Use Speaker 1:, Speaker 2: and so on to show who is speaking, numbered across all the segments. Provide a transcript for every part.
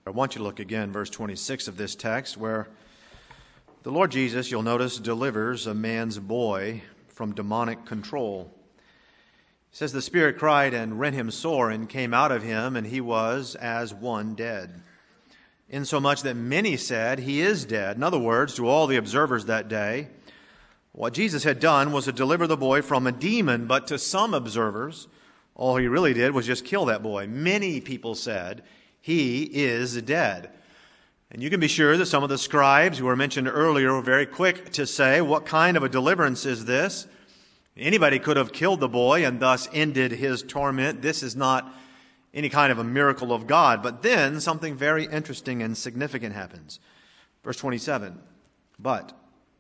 Speaker 1: I want you to look again, verse 26 of this text, where the Lord Jesus, you'll notice, delivers a man's boy from demonic control. It says, the Spirit cried and rent him sore and came out of him, and he was as one dead. Insomuch that many said, he is dead. In other words, to all the observers that day, what Jesus had done was to deliver the boy from a demon, but to some observers, all he really did was just kill that boy. Many people said, he is dead. And you can be sure that some of the scribes who were mentioned earlier were very quick to say, what kind of a deliverance is this? Anybody could have killed the boy and thus ended his torment. This is not any kind of a miracle of God. But then something very interesting and significant happens. Verse 27, but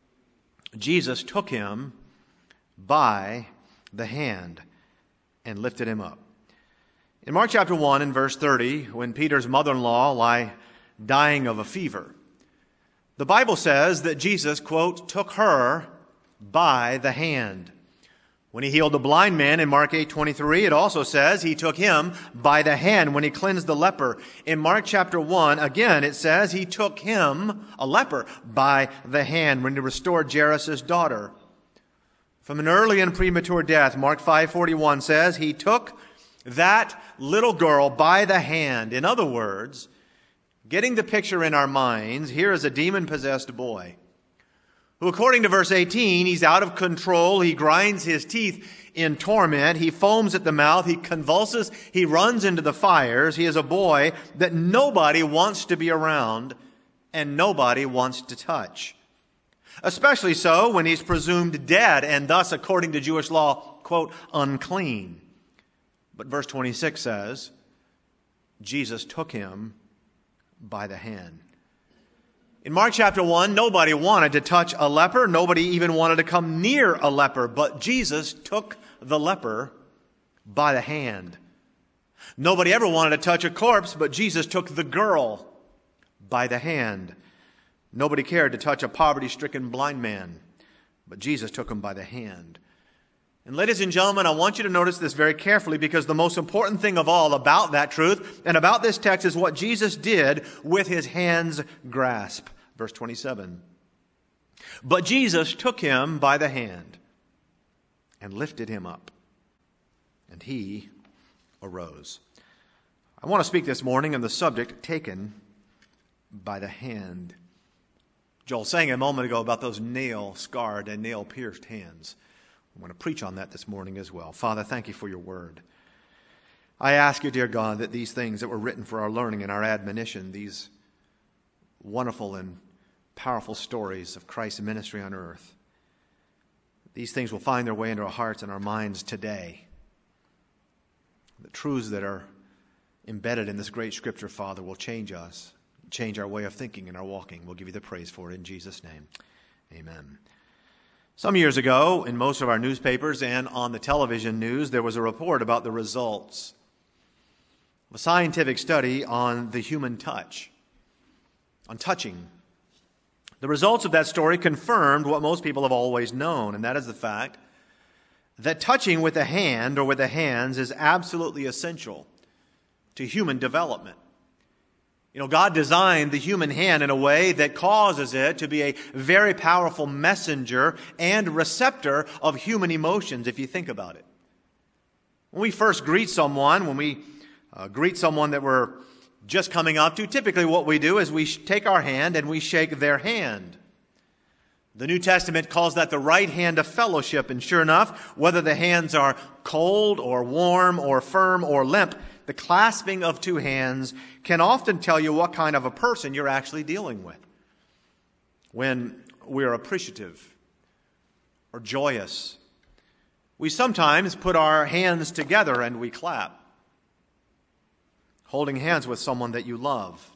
Speaker 1: Jesus took him by the hand and lifted him up. In Mark chapter 1 and verse 30, when Peter's mother-in-law lay dying of a fever, the Bible says that Jesus, quote, took her by the hand. When he healed the blind man in Mark 8:23, it also says he took him by the hand when he cleansed the leper. In Mark chapter 1, again, it says he took him, a leper, by the hand when he restored Jairus' daughter. From an early and premature death, Mark 5:41 says he took that little girl by the hand. In other words, getting the picture in our minds, here is a demon-possessed boy who, according to verse 18, he's out of control. He grinds his teeth in torment. He foams at the mouth. He convulses. He runs into the fires. He is a boy that nobody wants to be around and nobody wants to touch. Especially so when he's presumed dead and thus, according to Jewish law, quote, unclean. But verse 26 says, Jesus took him by the hand. In Mark chapter 1, nobody wanted to touch a leper. Nobody even wanted to come near a leper. But Jesus took the leper by the hand. Nobody ever wanted to touch a corpse, but Jesus took the girl by the hand. Nobody cared to touch a poverty-stricken blind man, but Jesus took him by the hand. And ladies and gentlemen, I want you to notice this very carefully, because the most important thing of all about that truth and about this text is what Jesus did with his hand's grasp. Verse 27. But Jesus took him by the hand and lifted him up, and he arose. I want to speak this morning on the subject, taken by the hand. Joel sang a moment ago about those nail-scarred and nail-pierced hands. I want to preach on that this morning as well. Father, thank you for your word. I ask you, dear God, that these things that were written for our learning and our admonition, these wonderful and powerful stories of Christ's ministry on earth, these things will find their way into our hearts and our minds today. The truths that are embedded in this great scripture, Father, will change us, change our way of thinking and our walking. We'll give you the praise for it in Jesus' name. Amen. Some years ago, in most of our newspapers and on the television news, there was a report about the results of a scientific study on the human touch, on touching. The results of that story confirmed what most people have always known, and that is the fact that touching with the hand or with the hands is absolutely essential to human development. You know, God designed the human hand in a way that causes it to be a very powerful messenger and receptor of human emotions, if you think about it. When we first greet someone, when we greet someone that we're just coming up to, typically what we do is we take our hand and we shake their hand. The New Testament calls that the right hand of fellowship, and sure enough, whether the hands are cold or warm or firm or limp, the clasping of two hands can often tell you what kind of a person you're actually dealing with. When we're appreciative or joyous, we sometimes put our hands together and we clap. Holding hands with someone that you love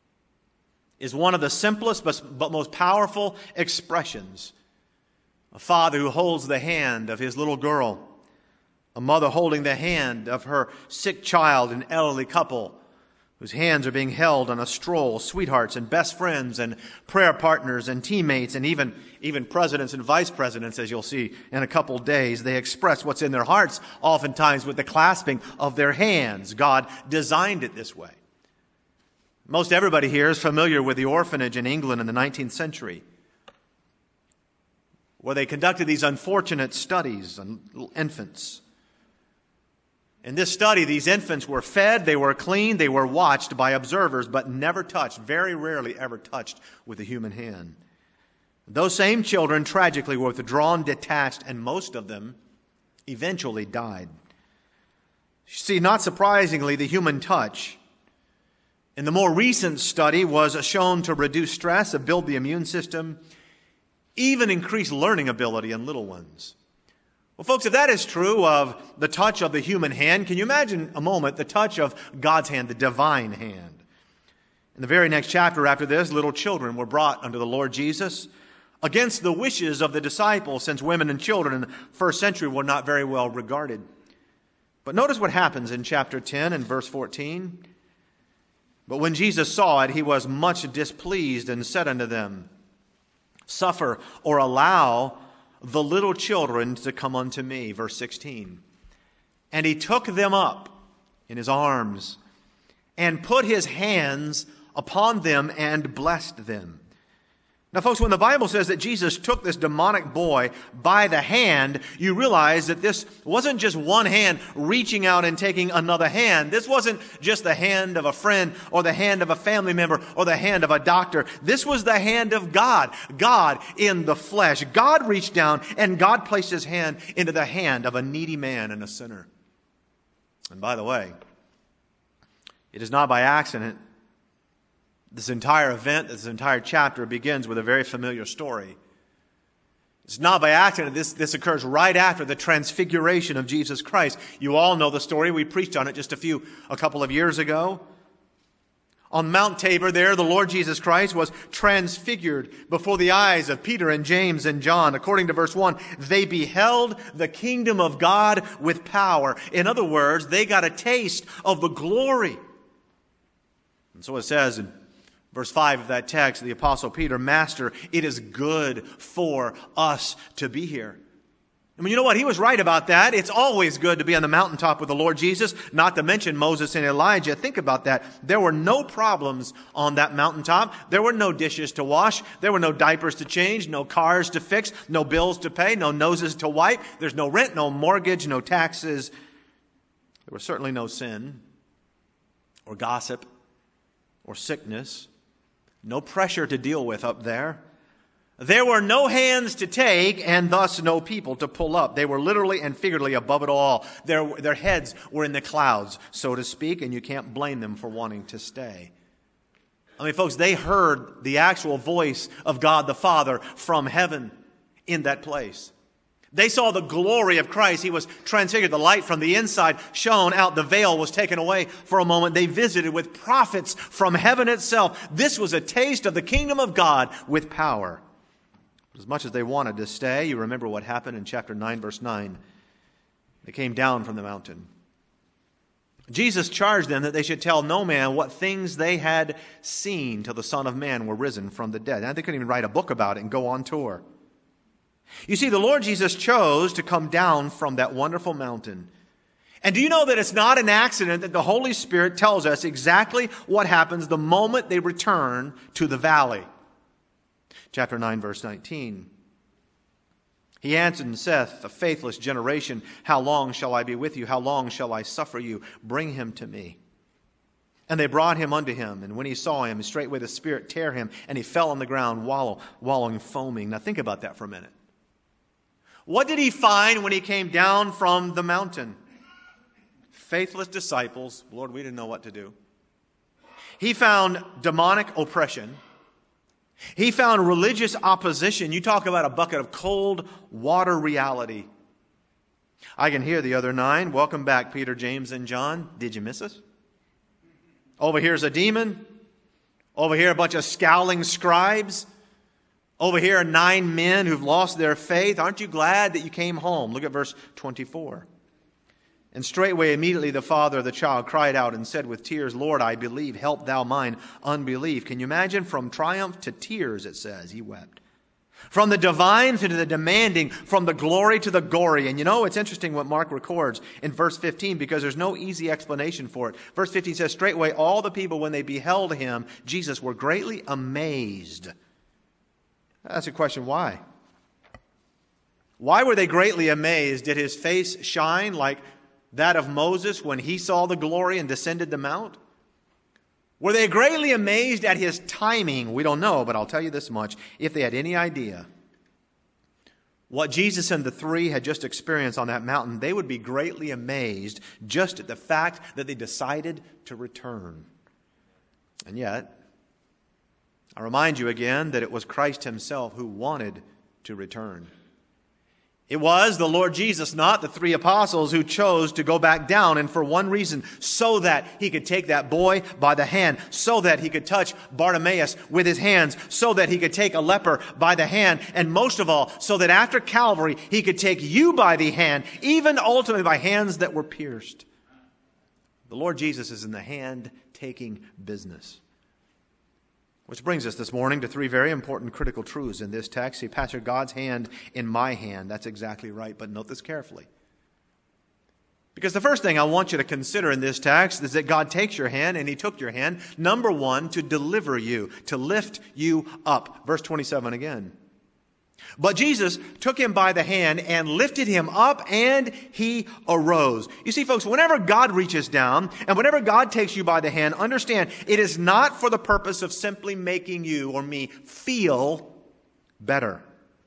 Speaker 1: is one of the simplest but most powerful expressions. A father who holds the hand of his little girl, a mother holding the hand of her sick child, an elderly couple whose hands are being held on a stroll, sweethearts and best friends and prayer partners and teammates, and even presidents and vice presidents, as you'll see in a couple days. They express what's in their hearts oftentimes with the clasping of their hands. God designed it this way. Most everybody here is familiar with the orphanage in England in the 19th century, where they conducted these unfortunate studies on little infants. In this study, these infants were fed, they were cleaned, they were watched by observers, but never touched, very rarely ever touched with a human hand. Those same children tragically were withdrawn, detached, and most of them eventually died. See, not surprisingly, the human touch in the more recent study was shown to reduce stress, build the immune system, even increase learning ability in little ones. Well, folks, if that is true of the touch of the human hand, can you imagine a moment the touch of God's hand, the divine hand? In the very next chapter after this, little children were brought unto the Lord Jesus against the wishes of the disciples, since women and children in the first century were not very well regarded. But notice what happens in chapter 10 and verse 14. But when Jesus saw it, he was much displeased and said unto them, Suffer or allow the little children to come unto me. Verse 16. And he took them up in his arms and put his hands upon them and blessed them. Now, folks, when the Bible says that Jesus took this demonic boy by the hand, you realize that this wasn't just one hand reaching out and taking another hand. This wasn't just the hand of a friend or the hand of a family member or the hand of a doctor. This was the hand of God, God in the flesh. God reached down and God placed his hand into the hand of a needy man and a sinner. And by the way, it is not by accident. This entire event, this entire chapter begins with a very familiar story. It's not by accident. This occurs right after the transfiguration of Jesus Christ. You all know the story. We preached on it just a couple of years ago. On Mount Tabor there, the Lord Jesus Christ was transfigured before the eyes of Peter and James and John. According to verse 1, they beheld the kingdom of God with power. In other words, they got a taste of the glory. And so it says in Verse 5 of that text, the Apostle Peter, Master, it is good for us to be here. I mean, you know what? He was right about that. It's always good to be on the mountaintop with the Lord Jesus, not to mention Moses and Elijah. Think about that. There were no problems on that mountaintop. There were no dishes to wash. There were no diapers to change, no cars to fix, no bills to pay, no noses to wipe. There's no rent, no mortgage, no taxes. There was certainly no sin or gossip or sickness. No pressure to deal with up there. There were no hands to take and thus no people to pull up. They were literally and figuratively above it all. Their heads were in the clouds, so to speak, and you can't blame them for wanting to stay. I mean, folks, they heard the actual voice of God the Father from heaven in that place. They saw the glory of Christ. He was transfigured. The light from the inside shone out. The veil was taken away for a moment. They visited with prophets from heaven itself. This was a taste of the kingdom of God with power. As much as they wanted to stay, you remember what happened in chapter 9, verse 9. They came down from the mountain. Jesus charged them that they should tell no man what things they had seen till the Son of Man were risen from the dead. And they couldn't even write a book about it and go on tour. You see, the Lord Jesus chose to come down from that wonderful mountain. And do you know that it's not an accident that the Holy Spirit tells us exactly what happens the moment they return to the valley? Chapter 9, verse 19. He answered and saith, a faithless generation, how long shall I be with you? How long shall I suffer you? Bring him to me. And they brought him unto him, and when he saw him, straightway the Spirit tare him, and he fell on the ground, wallowing, foaming. Now think about that for a minute. What did he find when he came down from the mountain? Faithless disciples. Lord, we didn't know what to do. He found demonic oppression. He found religious opposition. You talk about a bucket of cold water reality. I can hear the other 9. Welcome back, Peter, James, and John. Did you miss us? Over here's a demon. Over here, a bunch of scowling scribes. Over here are 9 men who've lost their faith. Aren't you glad that you came home? Look at verse 24. And straightway, immediately, the father of the child cried out and said with tears, Lord, I believe, help thou mine unbelief. Can you imagine? From triumph to tears, it says, he wept. From the divine to the demanding, from the glory to the gory. And you know, it's interesting what Mark records in verse 15 because there's no easy explanation for it. Verse 15 says, straightway all the people, when they beheld him, Jesus, were greatly amazed. That's a question, why? Why were they greatly amazed? Did his face shine like that of Moses when he saw the glory and descended the mount? Were they greatly amazed at his timing? We don't know, but I'll tell you this much. If they had any idea what Jesus and the three had just experienced on that mountain, they would be greatly amazed just at the fact that they decided to return. And yet, I remind you again that it was Christ himself who wanted to return. It was the Lord Jesus, not the three apostles, who chose to go back down, and for one reason, so that he could take that boy by the hand, so that he could touch Bartimaeus with his hands, so that he could take a leper by the hand, and most of all, so that after Calvary, he could take you by the hand, even ultimately by hands that were pierced. The Lord Jesus is in the hand-taking business. Which brings us this morning to three very important critical truths in this text. See, Pastor, God's hand in my hand. That's exactly right, but note this carefully. Because the first thing I want you to consider in this text is that God takes your hand, and he took your hand, number one, to deliver you, to lift you up. Verse 27 again. But Jesus took him by the hand and lifted him up, and he arose. You see, folks, whenever God reaches down and whenever God takes you by the hand, understand it is not for the purpose of simply making you or me feel better.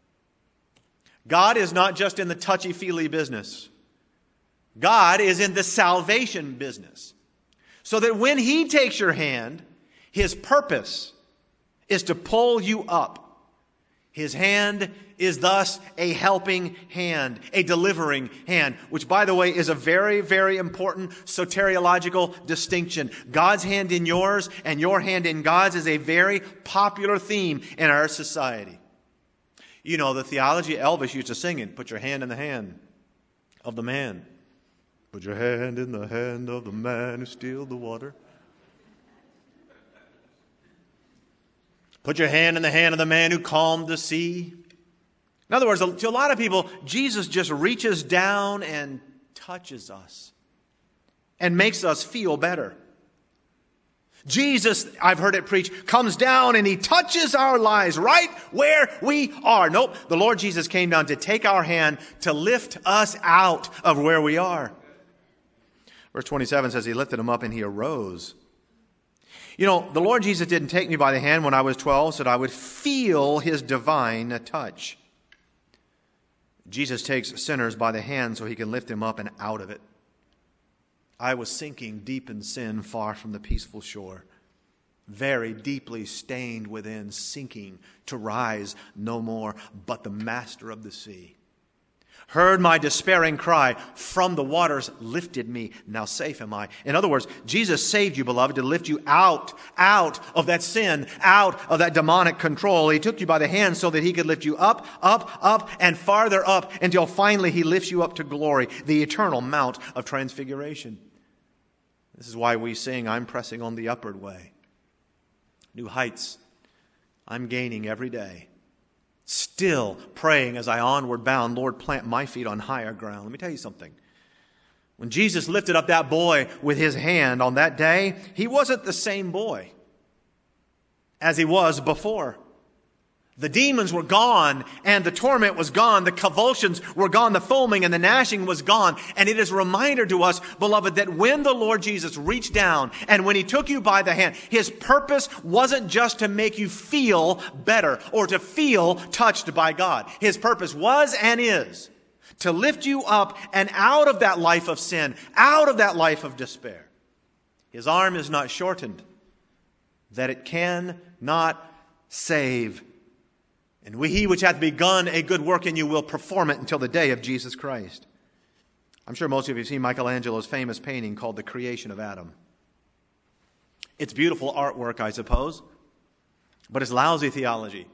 Speaker 1: God is not just in the touchy-feely business. God is in the salvation business. So that when he takes your hand, his purpose is to pull you up. His hand is thus a helping hand, a delivering hand, which, by the way, is a very, very important soteriological distinction. God's hand in yours and your hand in God's is a very popular theme in our society. You know, the theology Elvis used to sing it, put your hand in the hand of the man. Put your hand in the hand of the man who stilled the water. Put your hand in the hand of the man who calmed the sea. In other words, to a lot of people, Jesus just reaches down and touches us and makes us feel better. Jesus, I've heard it preached, comes down and he touches our lives right where we are. Nope, the Lord Jesus came down to take our hand to lift us out of where we are. Verse 27 says he lifted him up and he arose. You know, the Lord Jesus didn't take me by the hand when I was 12 so that I would feel his divine touch. Jesus takes sinners by the hand so he can lift them up and out of it. I was sinking deep in sin, far from the peaceful shore, very deeply stained within, sinking to rise no more, but the master of the sea heard my despairing cry, from the waters lifted me, now safe am I. In other words, Jesus saved you, beloved, to lift you out of that sin, out of that demonic control. He took you by the hand so that he could lift you up, and farther up until finally he lifts you up to glory, the eternal mount of transfiguration. This is why we sing, I'm pressing on the upward way. New heights I'm gaining every day. Still praying as I onward bound, Lord, plant my feet on higher ground. Let me tell you something. When Jesus lifted up that boy with his hand on that day, he wasn't the same boy as he was before. The demons were gone and the torment was gone. The convulsions were gone. The foaming and the gnashing was gone. And it is a reminder to us, beloved, that when the Lord Jesus reached down and when he took you by the hand, his purpose wasn't just to make you feel better or to feel touched by God. His purpose was and is to lift you up and out of that life of sin, out of that life of despair. His arm is not shortened, that it cannot save. And he which hath begun a good work in you will perform it until the day of Jesus Christ. I'm sure most of you have seen Michelangelo's famous painting called The Creation of Adam. It's beautiful artwork, I suppose, but it's lousy theology.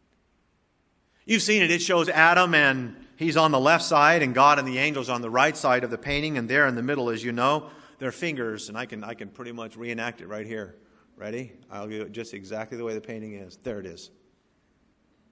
Speaker 1: You've seen it. It shows Adam and he's on the left side and God and the angels on the right side of the painting. And there in the middle, as you know, their fingers. And I can pretty much reenact it right here. Ready? I'll do it just exactly the way the painting is. There it is.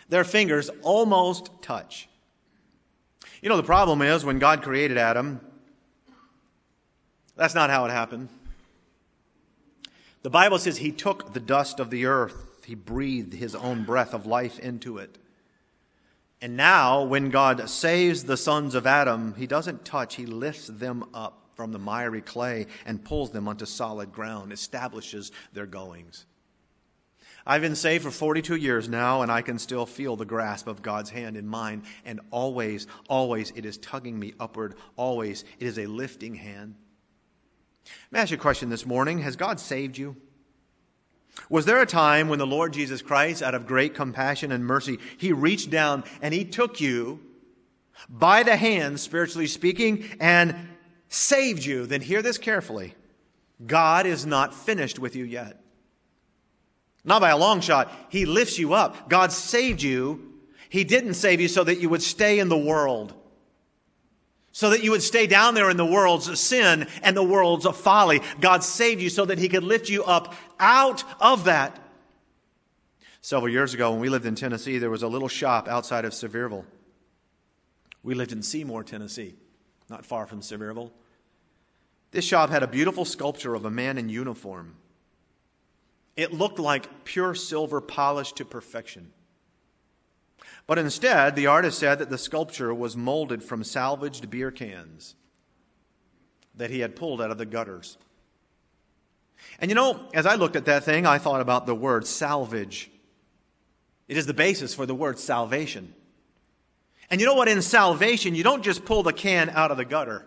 Speaker 1: Their fingers almost touch. You know, the problem is when God created Adam, that's not how it happened. The Bible says he took the dust of the earth. He breathed his own breath of life into it. And now, when God saves the sons of Adam, he doesn't touch, he lifts them up from the miry clay and pulls them onto solid ground, establishes their goings. I've been saved for 42 years now, and I can still feel the grasp of God's hand in mine. And always, always it is tugging me upward. Always it is a lifting hand. Let me ask you a question this morning. Has God saved you? Was there a time when the Lord Jesus Christ, out of great compassion and mercy, he reached down and he took you by the hand, spiritually speaking, and saved you? Then hear this carefully. God is not finished with you yet. Not by a long shot. He lifts you up. God saved you. He didn't save you so that you would stay in the world. So that you would stay down there in the world's sin and the world's folly. God saved you so that he could lift you up out of that. Several years ago when we lived in Tennessee, there was a little shop outside of Sevierville. We lived in Seymour, Tennessee, not far from Sevierville. This shop had a beautiful sculpture of a man in uniform. It looked like pure silver polished to perfection. But instead, the artist said that the sculpture was molded from salvaged beer cans that he had pulled out of the gutters. And you know, as I looked at that thing, I thought about the word salvage. It is the basis for the word salvation. And you know what? In salvation, you don't just pull the can out of the gutter.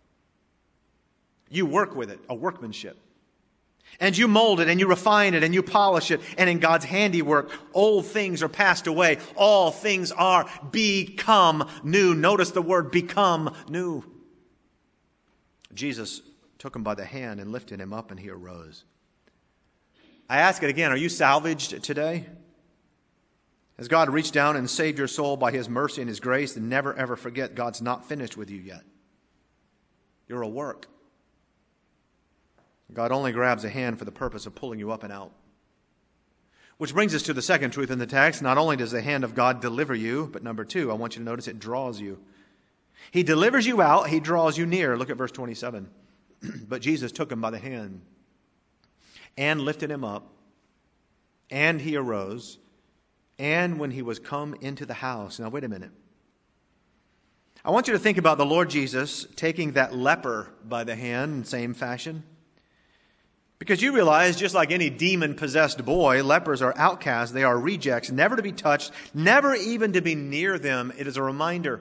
Speaker 1: You work with it, a workmanship. And you mold it and you refine it and you polish it. And in God's handiwork, old things are passed away. All things are become new. Notice the word become new. Jesus took him by the hand and lifted him up and he arose. I ask it again. Are you salvaged today? Has God reached down and saved your soul by his mercy and his grace? Then never ever forget God's not finished with you yet. You're a work. God only grabs a hand for the purpose of pulling you up and out. Which brings us to the second truth in the text. Not only does the hand of God deliver you, but number two, I want you to notice it draws you. He delivers you out, he draws you near. Look at verse 27. But Jesus took him by the hand and lifted him up, and he arose, and when he was come into the house. Now wait a minute. I want you to think about the Lord Jesus taking that leper by the hand in the same fashion. Because you realize, just like any demon-possessed boy, lepers are outcasts. They are rejects, never to be touched, never even to be near them. It is a reminder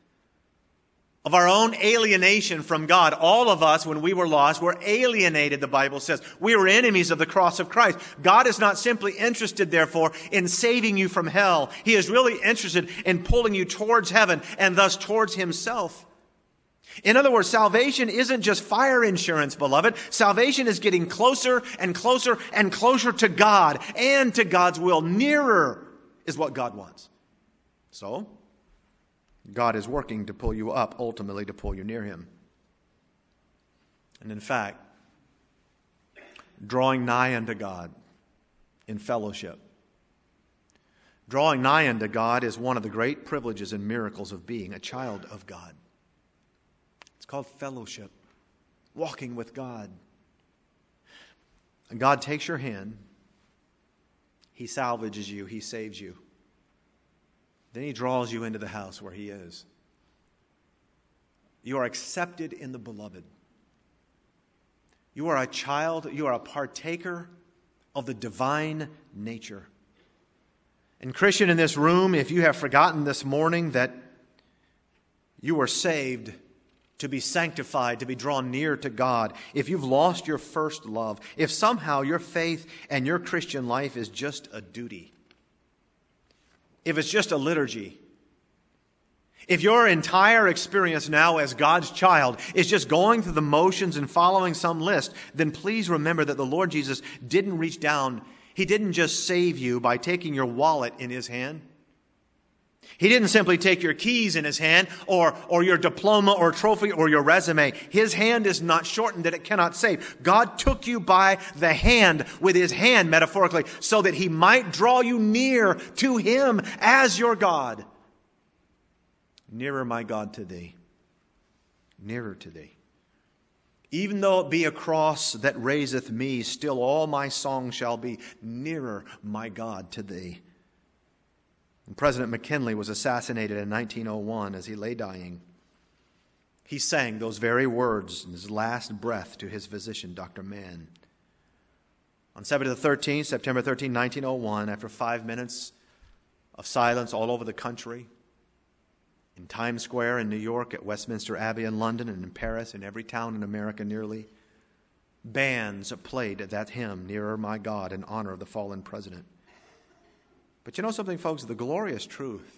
Speaker 1: of our own alienation from God. All of us, when we were lost, were alienated, the Bible says. We were enemies of the cross of Christ. God is not simply interested, therefore, in saving you from hell. He is really interested in pulling you towards heaven and thus towards himself. In other words, salvation isn't just fire insurance, beloved. Salvation is getting closer and closer and closer to God and to God's will. Nearer is what God wants. So, God is working to pull you up, ultimately to pull you near him. And in fact, drawing nigh unto God in fellowship. Drawing nigh unto God is one of the great privileges and miracles of being a child of God. It's called fellowship, walking with God. And God takes your hand. He salvages you. He saves you. Then he draws you into the house where he is. You are accepted in the beloved. You are a child. You are a partaker of the divine nature. And Christian in this room, if you have forgotten this morning that you were saved to be sanctified, to be drawn near to God, if you've lost your first love, if somehow your faith and your Christian life is just a duty, if it's just a liturgy, if your entire experience now as God's child is just going through the motions and following some list, then please remember that the Lord Jesus didn't reach down. He didn't just save you by taking your wallet in his hand. He didn't simply take your keys in his hand or your diploma or trophy or your resume. His hand is not shortened that it cannot save. God took you by the hand with his hand, metaphorically, so that he might draw you near to him as your God. Nearer, my God, to thee. Nearer to thee. Even though it be a cross that raiseth me, still all my song shall be nearer, my God, to thee. When President McKinley was assassinated in 1901 as he lay dying, he sang those very words in his last breath to his physician, Dr. Mann. On September 13, 1901, after 5 minutes of silence all over the country, in Times Square in New York, at Westminster Abbey in London, and in Paris, in every town in America nearly, bands played that hymn, Nearer My God, in honor of the fallen president. But you know something, folks? The glorious truth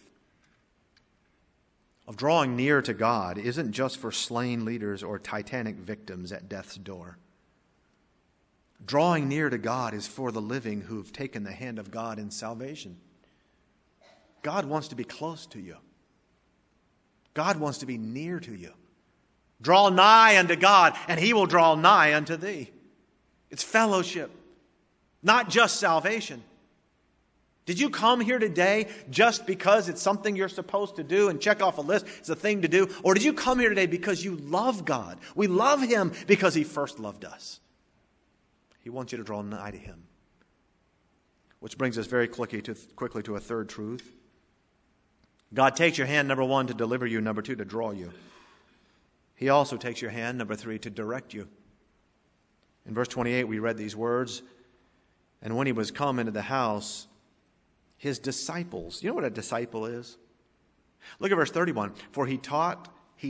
Speaker 1: of drawing near to God isn't just for slain leaders or Titanic victims at death's door. Drawing near to God is for the living who've taken the hand of God in salvation. God wants to be close to you. God wants to be near to you. Draw nigh unto God, and he will draw nigh unto thee. It's fellowship, not just salvation. Did you come here today just because it's something you're supposed to do and check off a list, it's a thing to do? Or did you come here today because you love God? We love him because he first loved us. He wants you to draw nigh to him. Which brings us very quickly to a third truth. God takes your hand, number one, to deliver you. Number two, to draw you. He also takes your hand, number three, to direct you. In verse 28, we read these words, and when he was come into the house, his disciples. You know what a disciple is? Look at verse 31. For he taught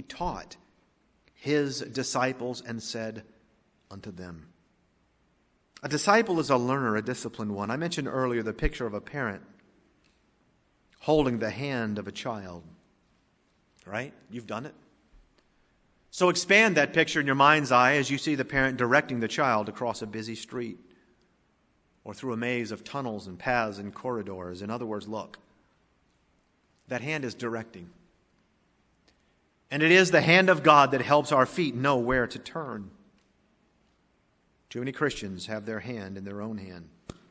Speaker 1: his disciples and said unto them. A disciple is a learner, a disciplined one. I mentioned earlier the picture of a parent holding the hand of a child. Right? You've done it. So expand that picture in your mind's eye as you see the parent directing the child across a busy street or through a maze of tunnels and paths and corridors. In other words, look, that hand is directing. And it is the hand of God that helps our feet know where to turn. Too many Christians have their hand in their own hand.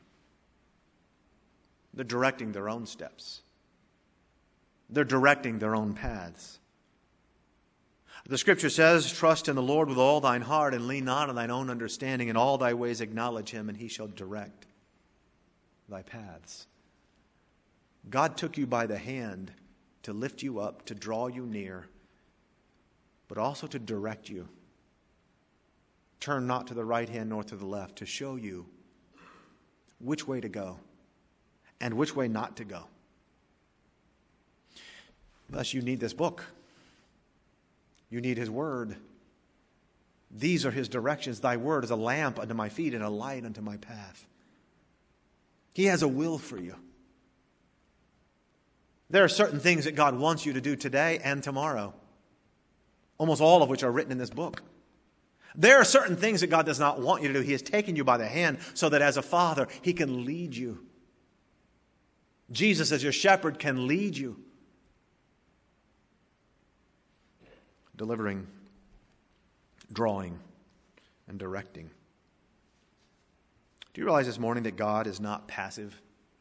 Speaker 1: They're directing their own steps. They're directing their own paths. The scripture says, trust in the Lord with all thine heart and lean not on thine own understanding. In all thy ways acknowledge him and he shall direct thy paths. God took you by the hand to lift you up, to draw you near, but also to direct you. Turn not to the right hand nor to the left, to show you which way to go and which way not to go. Thus, you need this book. You need his word. These are his directions. Thy word is a lamp unto my feet and a light unto my path. He has a will for you. There are certain things that God wants you to do today and tomorrow, almost all of which are written in this book. There are certain things that God does not want you to do. He has taken you by the hand so that as a father, he can lead you. Jesus, as your shepherd, can lead you. Delivering, drawing, and directing. Do you realize this morning that God is not passive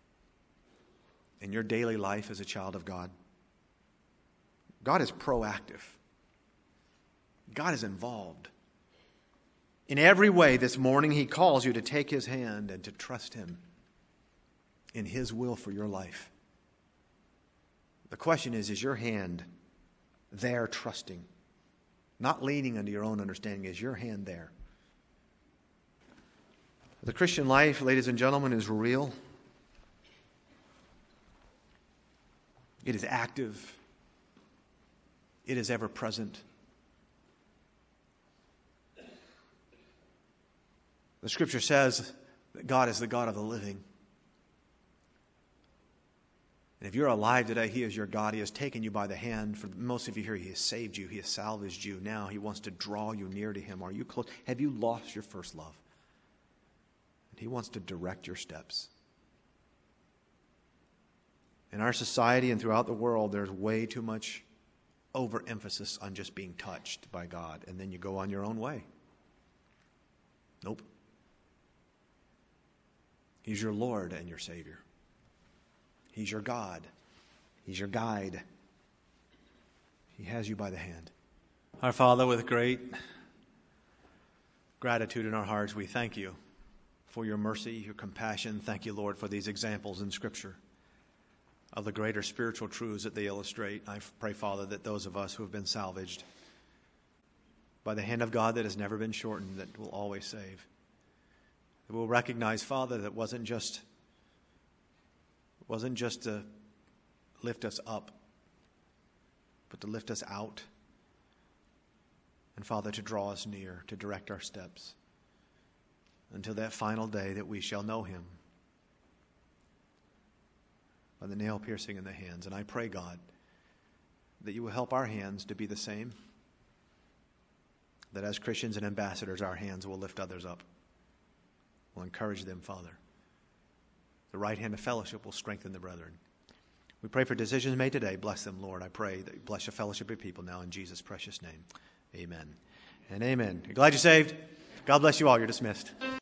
Speaker 1: in your daily life as a child of God? God is proactive. God is involved. In every way this morning, he calls you to take his hand and to trust him in his will for your life. The question is your hand there trusting? Not leaning unto your own understanding. Is your hand there? The Christian life, ladies and gentlemen, is real. It is active. It is ever present. The scripture says that God is the God of the living. And if you're alive today, he is your God. He has taken you by the hand. For most of you here, he has saved you. He has salvaged you. Now he wants to draw you near to him. Are you close? Have you lost your first love? And he wants to direct your steps. In our society and throughout the world, there's way too much overemphasis on just being touched by God, and then you go on your own way. Nope. He's your Lord and your Savior. He's your God. He's your guide. He has you by the hand. Our Father, with great gratitude in our hearts, we thank you for your mercy, your compassion. Thank you, Lord, for these examples in Scripture of the greater spiritual truths that they illustrate. I pray, Father, that those of us who have been salvaged by the hand of God that has never been shortened, that will always save, that we'll recognize, Father, that it wasn't just to lift us up, but to lift us out. And, Father, to draw us near, to direct our steps until that final day that we shall know him by the nail piercing in the hands. And I pray, God, that you will help our hands to be the same, that as Christians and ambassadors, our hands will lift others up. We'll encourage them, Father. The right hand of fellowship will strengthen the brethren. We pray for decisions made today. Bless them, Lord. I pray that you bless your fellowship of people now in Jesus' precious name. Amen and amen. Glad you're saved. God bless you all. You're dismissed.